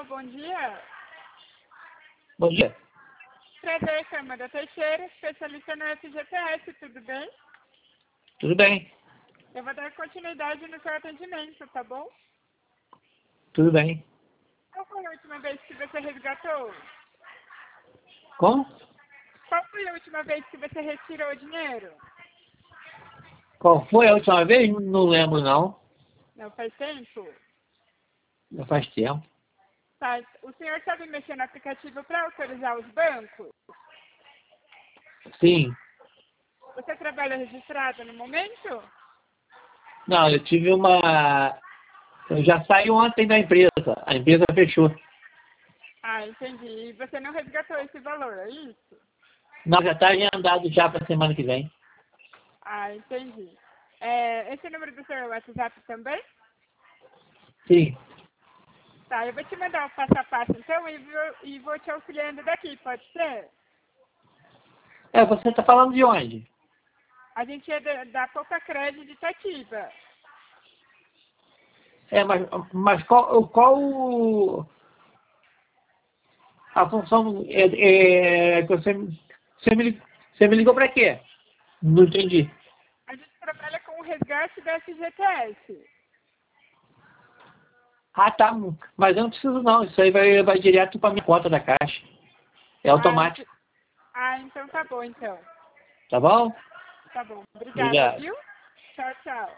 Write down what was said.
bom dia. Bom dia. Prazer, Câmara Teixeira, especialista no FGTS, tudo bem? Tudo bem? Eu vou dar continuidade no seu atendimento, tá bom? Tudo bem. Qual foi a última vez que você resgatou? Como? Qual foi a última vez que você retirou o dinheiro? Qual foi a última vez? Não lembro, não. Não faz tempo? Já faz tempo. Tá. O senhor sabe mexer no aplicativo para autorizar os bancos? Sim. Você trabalha registrado no momento? Não, eu tive uma... Eu já saí ontem da empresa. A empresa fechou. Ah, entendi. E você não resgatou esse valor, é isso? Não, já está agendado já para a semana que vem. Ah, entendi. Esse número do seu WhatsApp também? Sim. Tá, eu vou te mandar o passo a passo então e vou te auxiliando daqui, pode ser? Você está falando de onde? A gente é da Copa Crédito de Itatiba. Mas a função que você me ligou para quê? Não entendi. A gente trabalha com o resgate da FGTS. Ah, tá. Mas eu não preciso não. Isso aí vai direto para minha conta da Caixa. É automático. Então tá bom, então. Tá bom? Tá bom. Obrigada, Obrigado. viu? Tchau, tchau.